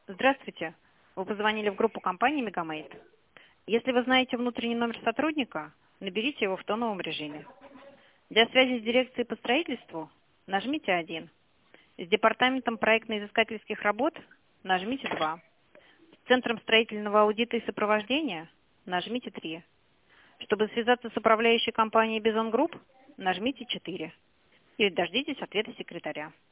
Здравствуйте. Вы позвонили в группу компании «Мегамейт». Если вы знаете внутренний номер сотрудника, наберите его в тоновом режиме. Для связи с дирекцией по строительству нажмите 1. С департаментом проектно-изыскательских работ нажмите 2. С центром строительного аудита и сопровождения нажмите 3. Чтобы связаться с управляющей компанией «Бизон Групп», нажмите 4. Или дождитесь ответа секретаря.